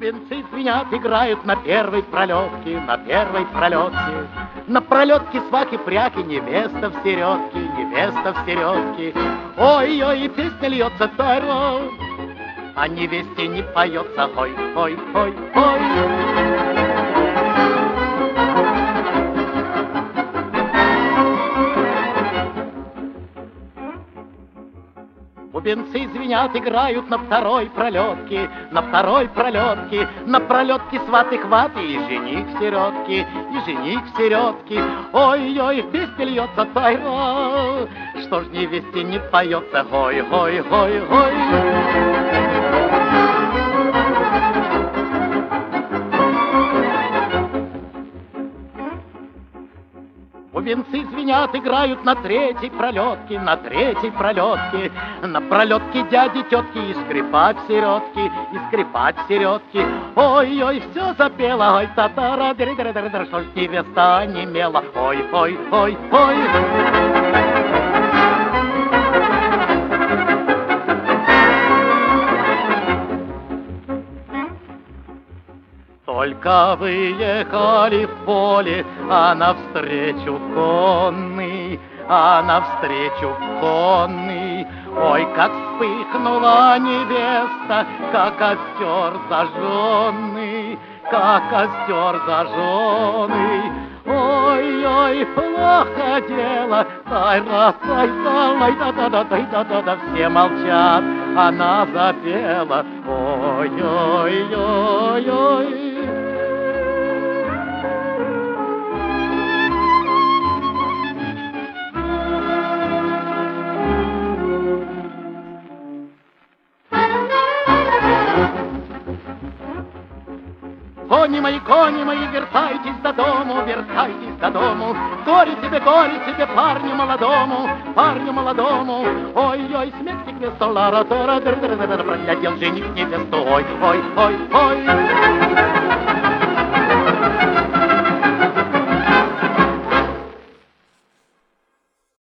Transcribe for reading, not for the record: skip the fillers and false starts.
Бубенцы звенят, играют на первой пролетке, на первой пролетке. На пролетке свахи пряки, невеста в середке, невеста в середке. Ой-ой, и песня льется тайро, а невесте не поется. Ой, ой, ой, ой. Бубенцы звенят, играют на второй пролетке, на второй пролетке. На пролетке сваты хваты, и жених в середке, и жених в середке. Ой-ой, песня льется тайра, что ж невесте не поется. Ой, ой, ой, ой. Бубенцы звенят, играют на третьей пролетке, на третьей пролетке. На пролетке дяди, тетки и скрипач в середке, и скрипач в середке. Ой-ой, все запела, ой, татара, дыр-дыр-дыр-дыр, что ж невеста онемела. Ой, ой, ой, ой. Только выехали в поле, а навстречу конный, а навстречу конный. Ой, как вспыхнула невеста, как костер зажженный, как костер зажженный. Ой-ой, плохо дело, тайра, да-да-да-да-да-да, все молчат, она запела. Ой-ой-ой-ой. Кони мои, вертайтесь до дому, вертайтесь до дому. Горе тебе, парню молодому, парню молодому. Ой-ой, смерть к месту, лара-тара, проглядел жених невесту. Ой, ой, ой, ой.